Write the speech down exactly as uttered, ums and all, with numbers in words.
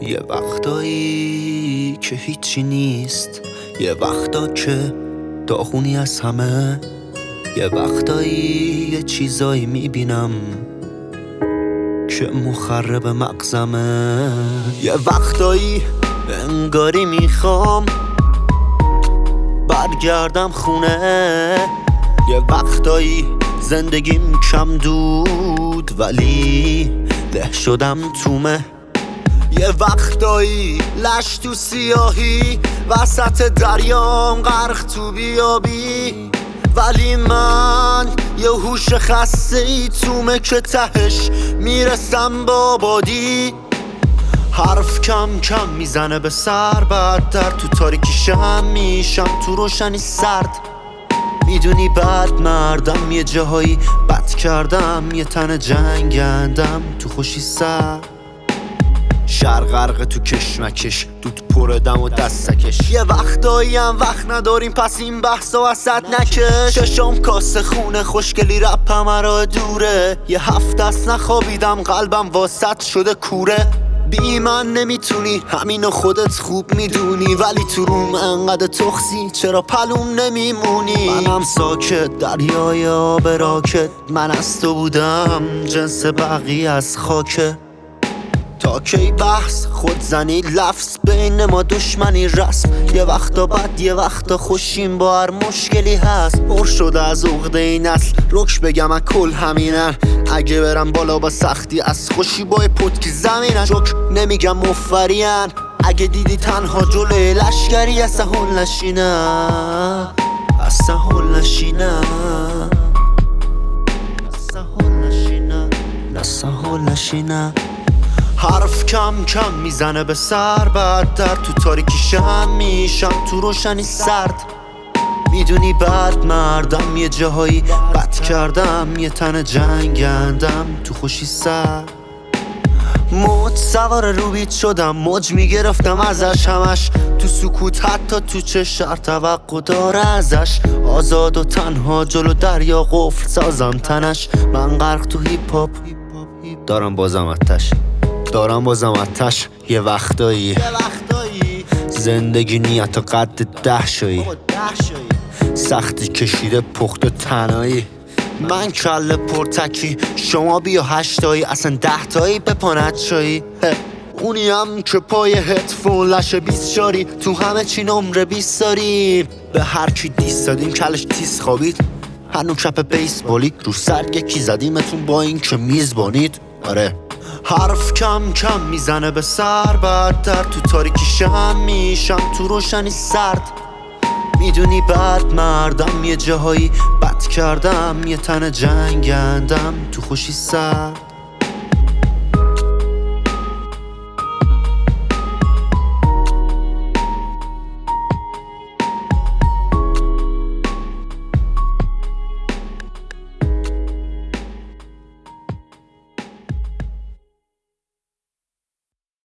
یه وقتایی که هیچی نیست، یه وقتا که داغونی از همه، یه وقتایی یه چیزایی میبینم که مخرب مغزمه، یه وقتایی انگاری میخوام برگردم خونه، یه وقتایی زندگیم کم دود ولی ده شدم تومه، یه وقتایی لش تو سیاهی وسط دریام غرق تو بیابی، ولی من یه هوش خسته ای تومه که تهش میرسم با بادی. حرف کم کم میزنه به سر، بعد در تو تاریکی شم میشم تو روشنی سرد. میدونی بد مردم، یه جاهایی بد کردم، یه تن جنگندم تو خوشی سر. شهر غرق تو کشمکش، دود پردم و دستکش. یه وقتایی هم وقت نداریم پس این بحثا وسط نکش. ششم کاسه خونه خوشگلی رپم را دوره، یه هفته است نخوابیدم قلبم واسط شده کوره. بی من نمیتونی همینو خودت خوب میدونی، ولی تو روم انقدر تخسی چرا پلوم نمیمونی؟ منم ساکت دریای آب راکت، من از تو بودم جنس بقیه از خاکه. تا کی بحث خود زنی لفظ بین ما دشمنی رسم، یه وقتا بد یه وقتا خوشیم با هر مشکلی هست. پر شده از عقده این نسل رکش بگم از کل همینن، اگه برم بالا با سختی از خوشی با پتکی زمینن. جوک نمیگم مفرین، اگه دیدی تنها جلوی لشگری از سهول نشینم، از سهول نشینم، از سهول نشینم، از سهول نشینم. حرف کم کم میزنه به سر، بعد در تو تاریکی شم میشم تو روشنی سرد. میدونی بد مردم، یه جاهایی بد کردم، یه تن جنگندم تو خوشی سر. موج سوار روبیت شدم، موج میگرفتم ازش همش، تو سکوت حتی تو چه شهر توقع داره ازش. آزاد و تنها جلو دریا قفل سازم تنش، من غرق تو هیپ هاپ دارم بازم اتش، دارم بازم اتش. یه وقتایی زندگی نیت و قد ده شایی، سختی کشیده پخت و تنهایی. من کله پرتکی شما بیا هشتایی، اصلا ده تایی به پانت شایی. اونی هم که پای هدفون لشه بیست شاری، تو همه چی نمره بیست داریم. به هر کی دیست دادیم کلش تیز خوابید، هنو کپ بیسبالی رو سر یکی زدیمتون با این که میزبانید. آره حرف کم کم میزنه به سر، بعد در تو تاریکی شم میشم تو روشنی سرد. میدونی بد مردم، یه جاهایی بد کردم، یه تن جنگندم تو خوشی سرد.